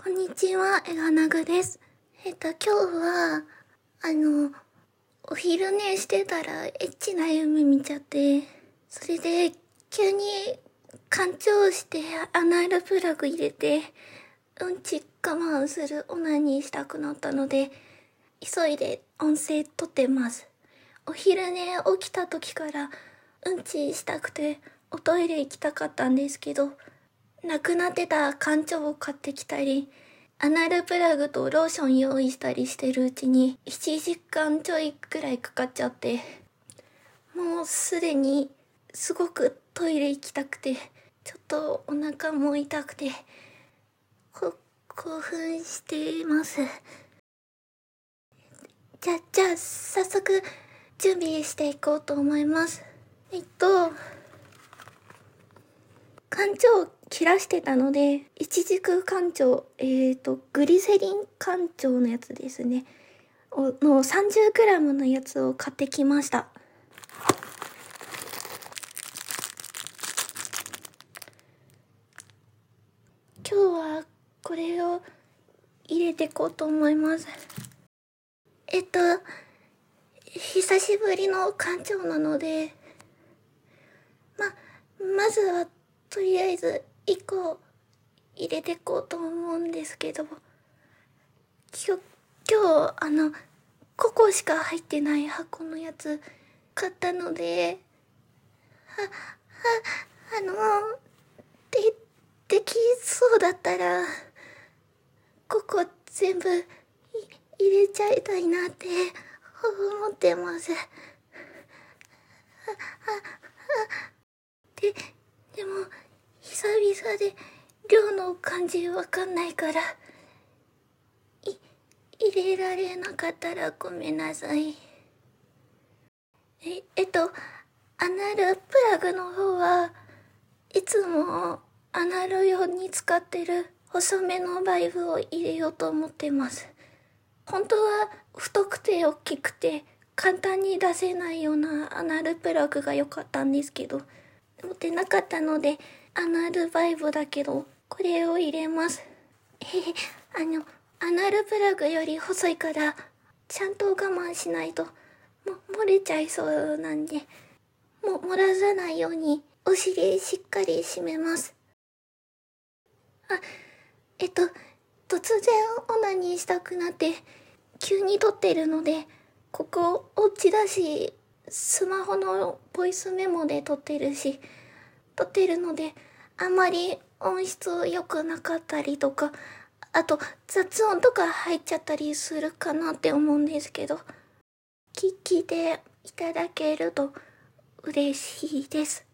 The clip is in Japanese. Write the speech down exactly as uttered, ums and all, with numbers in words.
こんにちは、エガナグです。えっと、今日は、あの、お昼寝してたらエッチな夢見ちゃって、それで、急に、干潮してアナルプラグ入れて、うんち我慢するオナニーしたくなったので、急いで音声撮ってます。お昼寝起きた時から、うんちしたくて、おトイレ行きたかったんですけど、なくなってた缶チョを買ってきたり、アナルプラグとローション用意したりしてるうちにいちじかんちょいくらいかかっちゃって、もうすでにすごくトイレ行きたくて、ちょっとお腹も痛くて、こ興奮しています。じゃ、じゃあ早速準備していこうと思います。えっと、缶腸切らしてたので、一軸缶腸、えっと、グリセリン缶腸のやつですね。の さんじゅうグラム のやつを買ってきました。今日はこれを入れていこうと思います。えっと、久しぶりの缶腸なので、ま、まずはとりあえずいっこ入れていこうと思うんですけど、きょ今日あのココしか入ってない箱のやつ買ったので、は、は、あの、で、できそうだったら、ココ全部い入れちゃいたいなって思ってます。で、でも、久々で量の感じわかんないから、い、入れられなかったらごめんなさい。え、えっと、アナルプラグの方はいつもアナル用に使ってる細めのバイブを入れようと思ってます。本当は太くて大きくて簡単に出せないようなアナルプラグが良かったんですけど、持ってなかったのでアナルバイブだけどこれを入れます。えへ、あの、アナルプラグより細いからちゃんと我慢しないとも漏れちゃいそうなんで、も漏らさないようにお尻しっかり締めます。あ、えっと、突然オナニーしたくなって急に撮ってるので、ここお家だし、スマホのボイスメモで撮ってるし、撮ってるので、あんまり音質良くなかったりとか、あと雑音とか入っちゃったりするかなって思うんですけど、き聞いていただけると嬉しいです。